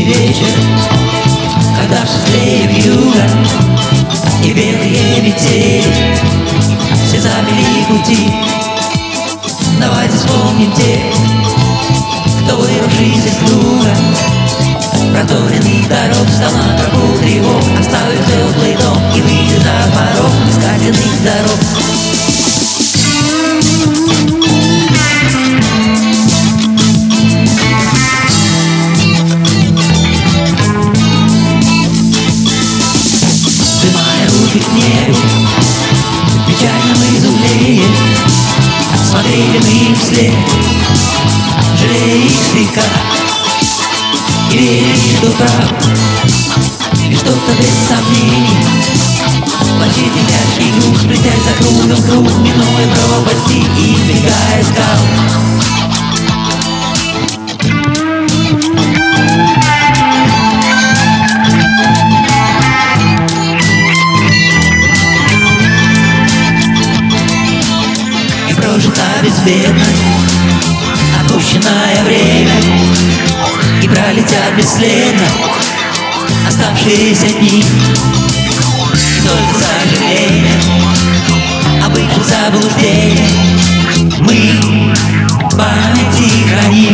зимний вечер, когда шоссе вьюга и белые метели все замели пути. Давайте вспомним тех, кто вырвал жизнь из круга проторенных дорог, встал на тропу тревог, оставив теплый дом и выйдет на порог искательных дорог. Сжимая руки к небу, в печальном изумлении смотрели мы им вслед, жалея их слегка, и верили, что прав, и что-то без сомнений. Плачет и тяжкий груз, плетясь за кругом круг, минуя пропасти и избегая скал. И прожита безбедно отпущенное время, и пролетят бесследно оставшиеся дни. И только сожаление об их заблуждениях мы в памяти храним.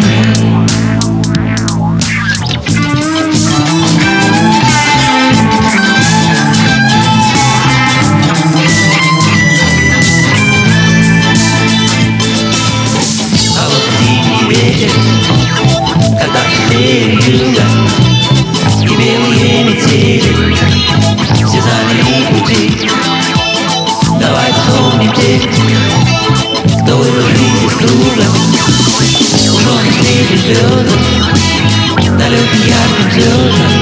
А вот зимний вечер, когда шоссе вьюга и белые метели все замели пути. Давай вспомним тех, кто вырвал жизнь из круга, ужженный встречи звездам, далеким ярким звездам.